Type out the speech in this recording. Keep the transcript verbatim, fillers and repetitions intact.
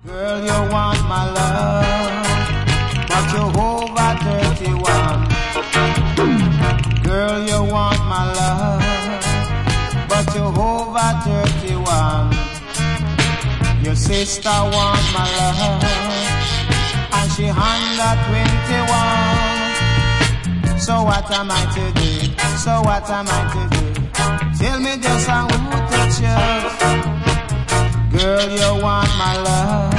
Girl, you want my love, but you're over thirty-one. Girl, you want my love, but you're over thirty-one. Your sister want my love, and she under twenty-one. So what am I to do? So what am I to do? Tell me just who to choose. Girl, you want my love,